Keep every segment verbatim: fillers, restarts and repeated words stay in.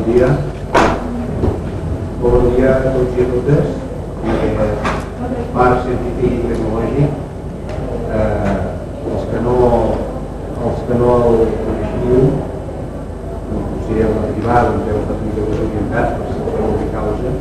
bon dia. Bon dia a tots i a totes. Part científic i tecnològic. Els que no els que no el coneixiu, potser en l'arribar doncs heu estat una mica desorientats per saber què causa.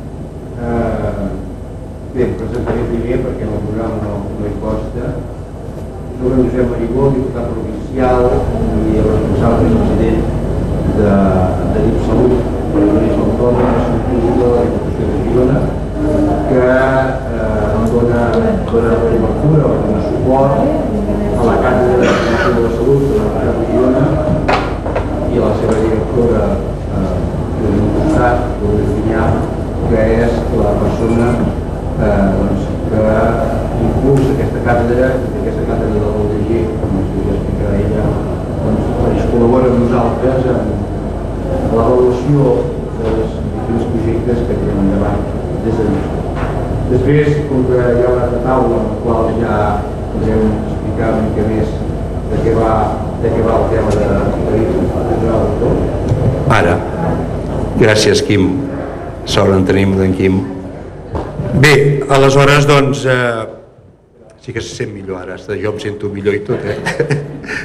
Bé, em presentaré primer perquè en el programa no, no hi consta. Soc en Josep Marigó, diputat provincial i el responsable del president de, de DIPSalut, per l'organisme autònom de salut pública de la Diputació de Girona, que eh, dona, dona cobertura o dona suport a la Càtedra de Promoció de la Salut de la Universitat de Girona i a la seva directora, eh, de l'Universitat, Lourdes Vinyà, que és la persona eh, doncs, que impulsa aquesta càtedra i aquesta càtedra de l'U D G, com us volia explicar ella, doncs, doncs col·labora amb nosaltres en l'avaluació dels diferents projectes que tenim endavant des de DIPSalut. Després, com que hi ha una altra taula en la qual ja podrem explicar una mica més de què va, de què va el tema de DIPSalut. Ara, gràcies, Quim. Sort en tenim d'en Quim. Bé, aleshores, doncs, eh, sí que se sent millor ara, jo em sento millor i tot, eh?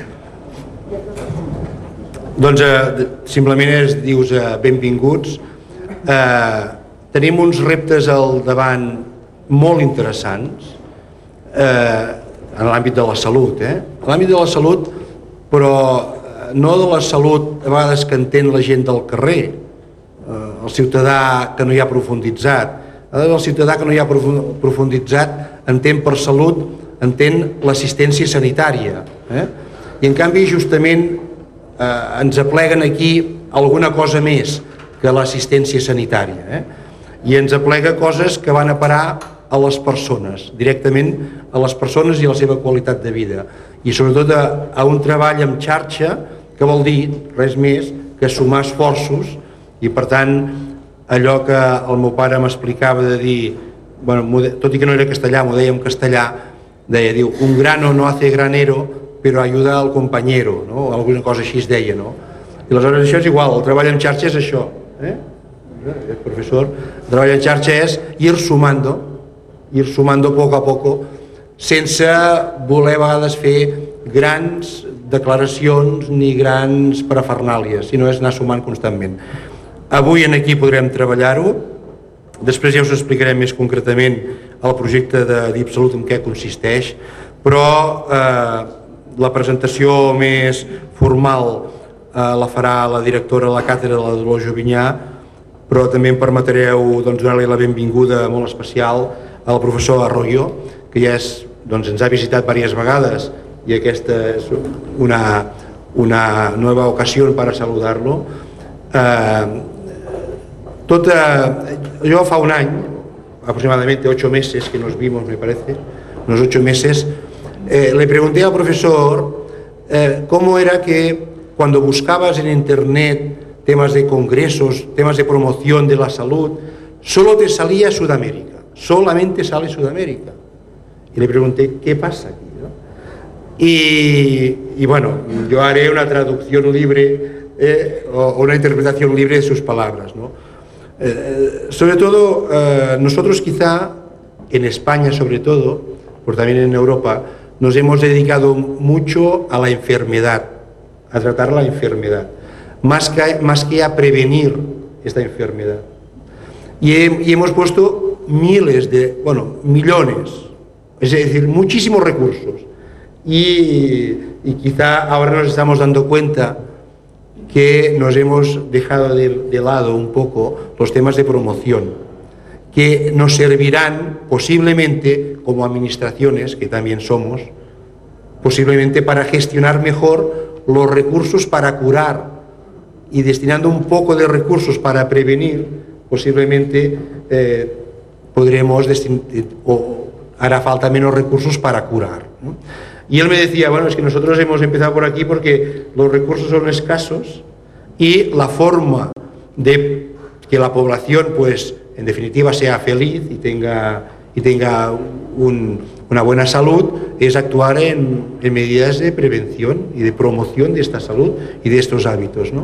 Doncs, eh, simplement es dius eh, benvinguts. Eh, tenim uns reptes al davant molt interessants eh, en l'àmbit de la salut, eh? En l'àmbit de la salut, però no de la salut a vegades que entén la gent del carrer, eh, el ciutadà que no hi ha profunditzat. El ciutadà que no hi ha profunditzat entén per salut, entén l'assistència sanitària. Eh? I en canvi justament eh, ens apleguen aquí alguna cosa més que l'assistència sanitària. Eh? I ens aplega coses que van a parar a les persones, directament a les persones i a la seva qualitat de vida. I sobretot a, a un treball en xarxa que vol dir res més que sumar esforços i per tant allò que el meu pare m'explicava de dir, bueno, tot i que no era castellà, m'ho deia en castellà, deia, diu, un grano no hace granero, però ayuda al compañero, no? Alguna cosa així es deia, no? I aleshores això és igual, el treball en xarxa és això, eh? El professor, el treball en xarxa és ir sumando, ir sumando poco a poco, sense voler a vegades fer grans declaracions ni grans parafernàlies, sinó és anar sumant constantment. Avui en aquí podrem treballar-ho, després ja us explicarem més concretament el projecte de DIPSalut en què consisteix, però eh, la presentació més formal eh, la farà la directora de la càtedra de la Dolors Jovinyà, però també em permetreu doncs, donar-li la benvinguda molt especial al professor Arroyo, que ja és, doncs, ens ha visitat diverses vegades i aquesta és una, una nova ocasió per a saludar-lo. Eh, Tota, yo fa un año, aproximadamente ocho meses que nos vimos, me parece, unos ocho meses, eh, le pregunté al profesor eh, cómo era que cuando buscabas en internet temas de congresos, temas de promoción de la salud, solo te salía Sudamérica, solamente sale Sudamérica. Y le pregunté, ¿qué pasa aquí? ¿No? Y, y bueno, yo haré una traducción libre eh, o una interpretación libre de sus palabras, ¿no? Eh, sobre todo, eh, nosotros quizá, en España sobre todo, pero también en Europa, nos hemos dedicado mucho a la enfermedad, a tratar la enfermedad, más que, más que a prevenir esta enfermedad. Y, he, y hemos puesto miles de, bueno, millones, es decir, muchísimos recursos. Y, y quizá ahora nos estamos dando cuenta que nos hemos dejado de, de lado un poco los temas de promoción, que nos servirán posiblemente como administraciones, que también somos, posiblemente para gestionar mejor los recursos para curar y destinando un poco de recursos para prevenir, posiblemente eh, podremos destinar, o hará falta menos recursos para curar, ¿no? Y él me decía, bueno, es que nosotros hemos empezado por aquí porque los recursos son escasos y la forma de que la población, pues, en definitiva, sea feliz y tenga, y tenga un, una buena salud es actuar en, en medidas de prevención y de promoción de esta salud y de estos hábitos, ¿no?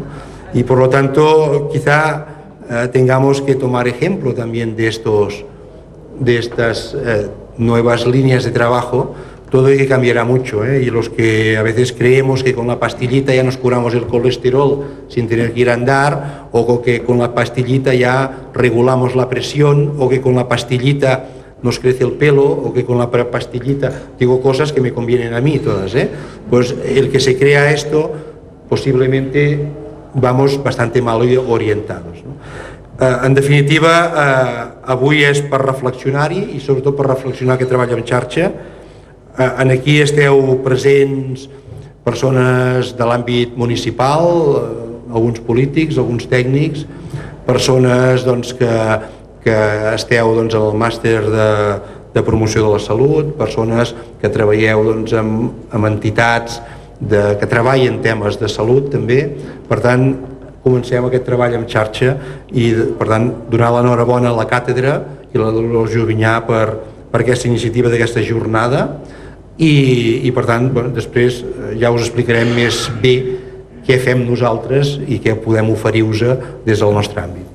Y por lo tanto, quizá eh, tengamos que tomar ejemplo también de, estos, de estas eh, nuevas líneas de trabajo. Todo hay que cambiará mucho, ¿eh? Y los que a veces creemos que con la pastillita ya nos curamos el colesterol sin tener que ir a andar, o que con la pastillita ya regulamos la presión, o que con la pastillita nos crece el pelo, o que con la pastillita, digo cosas que me convienen a mí todas, ¿eh? Pues el que se crea esto, posiblemente vamos bastante mal orientados, no? Eh, en definitiva, eh, avui és per reflexionar-hi i sobretot per reflexionar que treballa en xarxa. Eh, en aquí esteu presents persones de l'àmbit municipal, eh, alguns polítics, alguns tècnics, persones doncs, que, que esteu doncs, al màster de, de promoció de la salut, persones que treballeu doncs, amb, amb entitats de, que treballen temes de salut també. Per tant, comencem aquest treball en xarxa i, per tant, donar l'enhorabona a la càtedra i a la Dolors Jovinyà per, per aquesta iniciativa d'aquesta jornada i, i per tant, bueno, després ja us explicarem més bé què fem nosaltres i què podem oferir-vos des del nostre àmbit.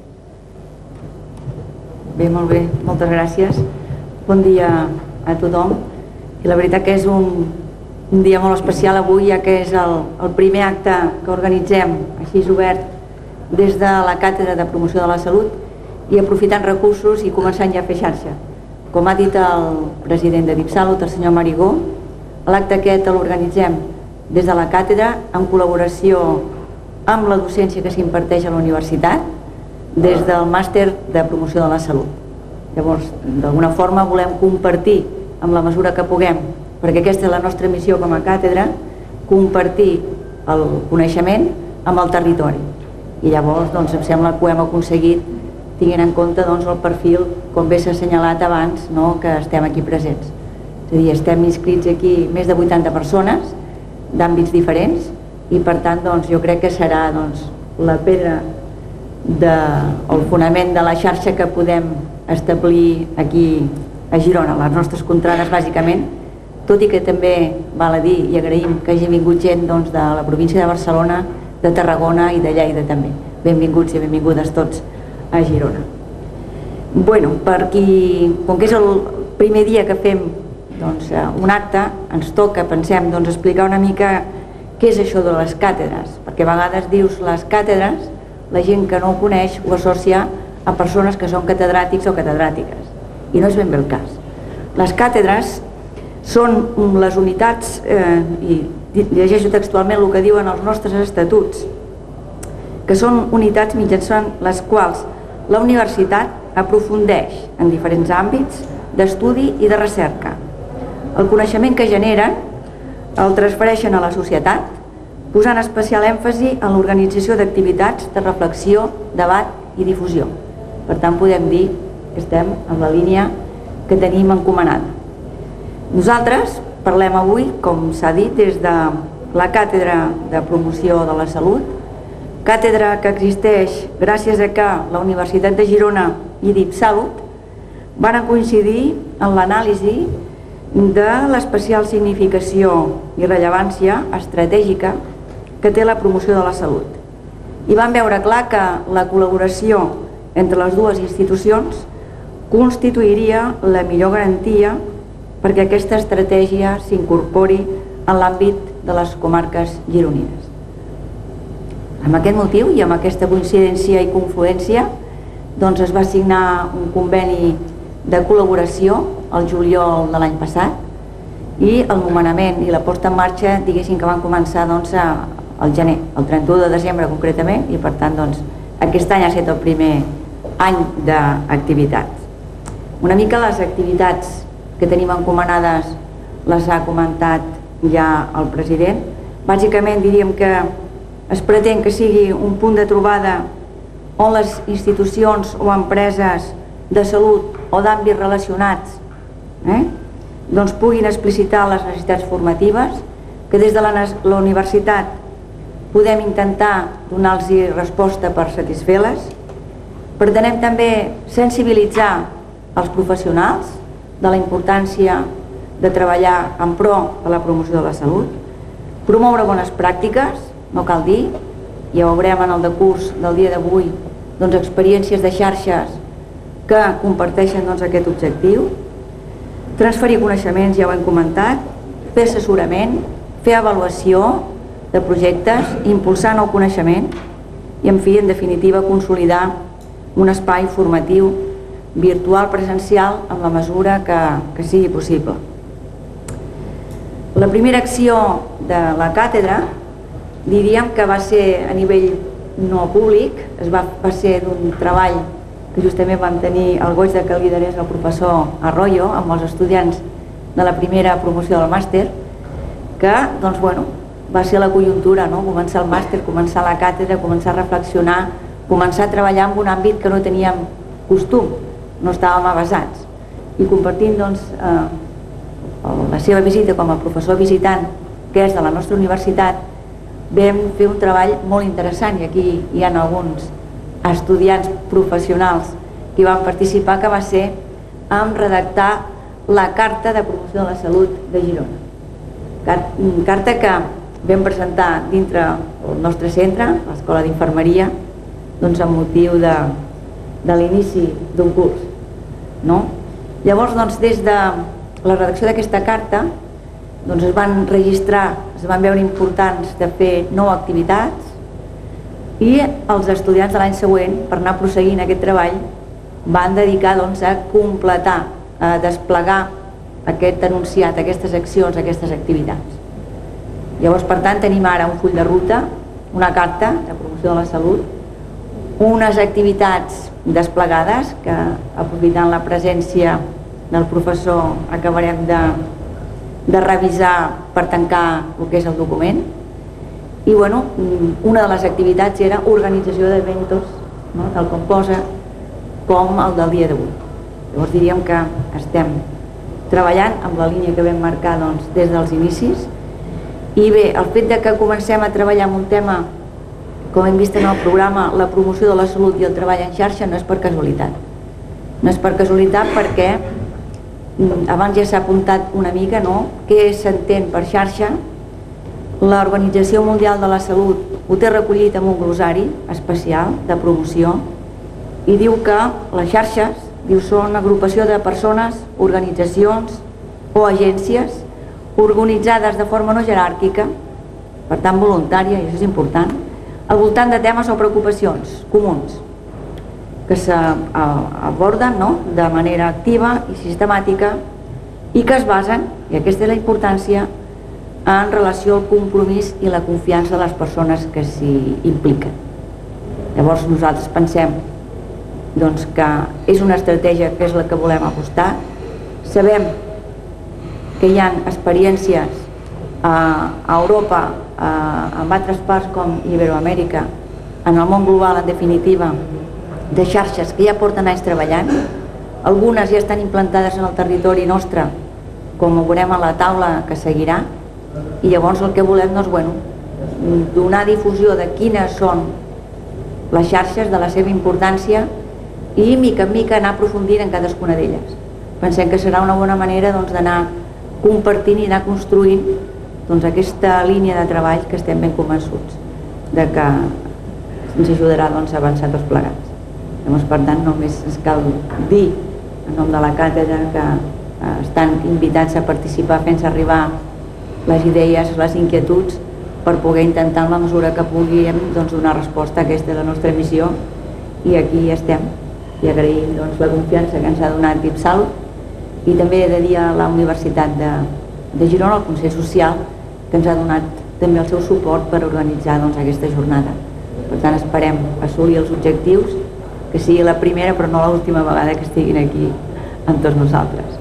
Bé, molt bé, moltes gràcies. Bon dia a tothom. I la veritat que és un, un dia molt especial avui, ja que és el, el primer acte que organitzem així obert des de la Càtedra de Promoció de la Salut i aprofitant recursos i començant ja a fer xarxa. Com ha dit el president de DIPSalut, el senyor Marigó, l'acte aquest l'organitzem des de la càtedra en col·laboració amb la docència que s'imparteix a la universitat des del màster de promoció de la salut. Llavors, d'alguna forma volem compartir amb la mesura que puguem, perquè aquesta és la nostra missió com a càtedra, compartir el coneixement amb el territori. I llavors doncs, em sembla que ho hem aconseguit tinguent en compte doncs, el perfil, com bé s'ha assenyalat abans, no, que estem aquí presents. És a dir, estem inscrits aquí més de vuitanta persones d'àmbits diferents i per tant doncs, jo crec que serà doncs, la pedra de, el fonament de la xarxa que podem establir aquí a Girona, les nostres contrades bàsicament, tot i que també val a dir i agraïm que hagi vingut gent doncs, de la província de Barcelona, de Tarragona i de Lleida també. Benvinguts i benvingudes tots a Girona. Bueno, per qui, com que és el primer dia que fem doncs, un acte, ens toca, pensem, doncs, explicar una mica què és això de les càtedres, perquè a vegades dius les càtedres, la gent que no ho coneix ho associa a persones que són catedràtics o catedràtiques, i no és ben bé el cas. Les càtedres són les unitats, eh, i llegeixo textualment el que diuen els nostres estatuts, que són unitats mitjançant les quals la universitat aprofundeix en diferents àmbits d'estudi i de recerca. El coneixement que generen el transfereixen a la societat, posant especial èmfasi en l'organització d'activitats de reflexió, debat i difusió. Per tant, podem dir que estem en la línia que tenim encomanada. Nosaltres parlem avui, com s'ha dit, des de la Càtedra de Promoció de la Salut, càtedra que existeix gràcies a que la Universitat de Girona i DIPSalut van coincidir en l'anàlisi de l'especial significació i rellevància estratègica que té la promoció de la salut. I van veure clar que la col·laboració entre les dues institucions constituiria la millor garantia perquè aquesta estratègia s'incorpori en l'àmbit de les comarques gironines. Amb aquest motiu i amb aquesta coincidència i confluència doncs es va signar un conveni de col·laboració el juliol de l'any passat i el nomenament i la posta en marxa diguéssim que van començar doncs, al gener, el trenta-u de desembre concretament, i per tant doncs, aquest any ha estat el primer any d'activitat. Una mica les activitats que tenim encomanades les ha comentat ja el president. Bàsicament diríem que es pretén que sigui un punt de trobada on les institucions o empreses de salut o d'àmbits relacionats eh, doncs puguin explicitar les necessitats formatives, que des de la, la universitat podem intentar donar-los resposta per satisfer-les. Pretenem també sensibilitzar els professionals de la importància de treballar en pro de la promoció de la salut, promoure bones pràctiques, no cal dir, ja veurem en el decurs del dia d'avui, doncs, experiències de xarxes que comparteixen doncs, aquest objectiu, transferir coneixements, ja ho hem comentat, fer assessorament, fer avaluació de projectes, impulsar nou coneixement i, en fi, en definitiva, consolidar un espai formatiu virtual presencial en la mesura que, que sigui possible. La primera acció de la càtedra diríem que va ser a nivell no públic, es va, va ser d'un treball que justament vam tenir el goig de que liderés el professor Arroyo amb els estudiants de la primera promoció del màster, que doncs, bueno, va ser la conjuntura, no? Començar el màster, començar la càtedra, començar a reflexionar, començar a treballar en un àmbit que no teníem costum, no estàvem avasats. I compartint doncs, eh, la seva visita com a professor visitant, que és de la nostra universitat, vam fer un treball molt interessant, i aquí hi ha alguns estudiants professionals que hi van participar, que va ser en redactar la Carta de Promoció de la Salut de Girona. Carta que vam presentar dintre el nostre centre, l'Escola d'Infermeria, doncs amb motiu de, de l'inici d'un curs. No? Llavors, doncs, des de la redacció d'aquesta carta, doncs es van registrar, es van veure importants de fer nou activitats, i els estudiants de l'any següent, per anar prosseguint aquest treball, van dedicar doncs, a completar, a desplegar aquest enunciat, aquestes accions, aquestes activitats. Llavors, per tant, tenim ara un full de ruta, una carta de promoció de la salut, unes activitats desplegades que, aprofitant la presència del professor, acabarem de, de revisar per tancar el que és el document. I bueno, una de les activitats era organització d'eventos, no? Tal com posa, com el del dia d'avui. Llavors diríem que estem treballant amb la línia que vam marcar doncs, des dels inicis. I bé, el fet de que comencem a treballar en un tema, com hem vist en el programa, la promoció de la salut i el treball en xarxa, no és per casualitat. No és per casualitat perquè abans ja s'ha apuntat una mica, no?, què s'entén per xarxa. L'Organització Mundial de la Salut ho té recollit en un glossari especial de promoció i diu que les xarxes diu, són agrupació de persones, organitzacions o agències organitzades de forma no jeràrquica, per tant voluntària, i això és important, al voltant de temes o preocupacions comuns que s'aborden, no?, de manera activa i sistemàtica i que es basen, i aquesta és la importància, en relació al compromís i la confiança de les persones que s'hi impliquen. Llavors nosaltres pensem doncs, que és una estratègia que és la que volem apostar. Sabem que hi ha experiències a Europa, en altres parts com Iberoamèrica, en el món global en definitiva, de xarxes que ja porten anys treballant. Algunes ja estan implantades en el territori nostre, com ho veurem a la taula que seguirà, i llavors el que volem doncs, bueno, donar difusió de quines són les xarxes, de la seva importància, i mica en mica anar aprofundint en cadascuna d'elles. Pensem que serà una bona manera doncs, d'anar compartint i anar construint doncs, aquesta línia de treball que estem ben convençuts de que ens ajudarà doncs, a avançar tots plegats. Llavors, per tant, només ens cal dir en nom de la càtedra que eh, estan invitats a participar fent-se arribar les idees, les inquietuds, per poder intentar en la mesura que puguem doncs, donar resposta a aquesta la nostra missió, i aquí estem, i agraïm doncs, la confiança que ens ha donat DeepSalut, i també he de dir a la Universitat de, de Girona, al Consell Social, que ens ha donat també el seu suport per organitzar doncs, aquesta jornada. Per tant, esperem assolir els objectius, que sigui la primera però no l'última vegada que estiguin aquí amb tots nosaltres.